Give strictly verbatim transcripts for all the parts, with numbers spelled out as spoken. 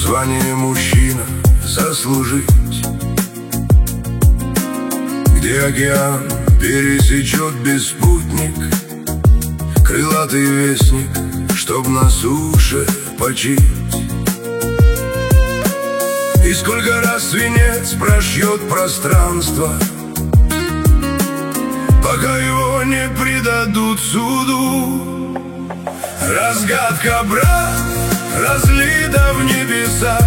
звание мужчина заслужить, где океан пересечет беспутник, крылатый вестник, чтоб на суше почить. И сколько раз свинец прошьет пространство, пока его не предадут суду. Разгадка, брат, разлита в небесах,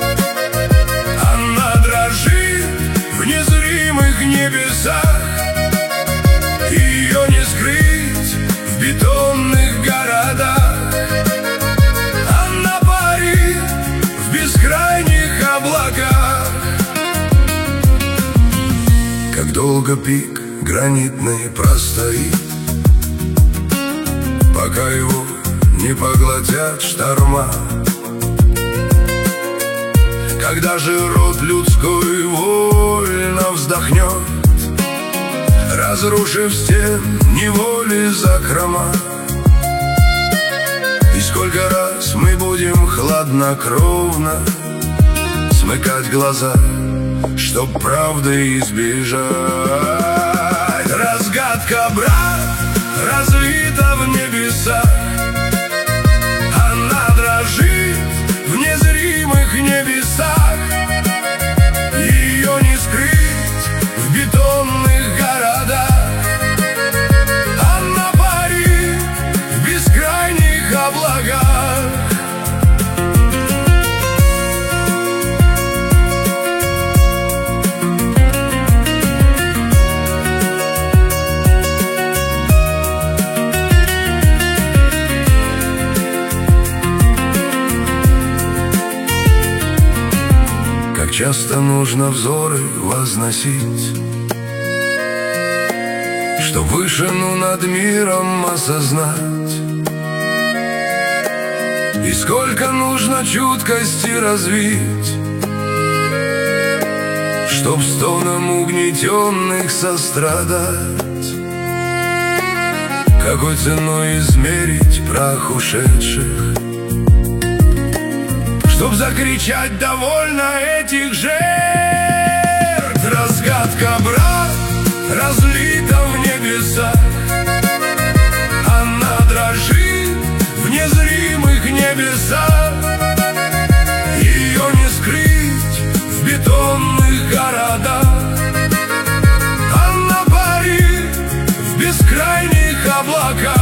она дрожит в незримых небесах. Ее не скрыть в бетонных городах, она парит в бескрайних облаках. Как долго пик гранитный простоит, пока его не поглотят шторма. Когда же род людской вольно вздохнет, разрушив стен неволи закрома. И сколько раз мы будем хладнокровно смыкать глаза, чтоб правды избежать. Разгадка, брат, разлита в небесах, она дрожит в незримых небесах. Ее не скрыть в бетонных городах, она парит в бескрайних облаках. Часто нужно взоры возносить, чтоб вышину над миром осознать. И сколько нужно чуткости развить, чтоб стонам угнетенных сострадать. Какой ценой измерить прах ушедших, чтоб закричать довольно этих жертв. Разгадка, брат, разлита в небесах, она дрожит в незримых небесах. Ее не скрыть в бетонных городах, она парит в бескрайних облаках.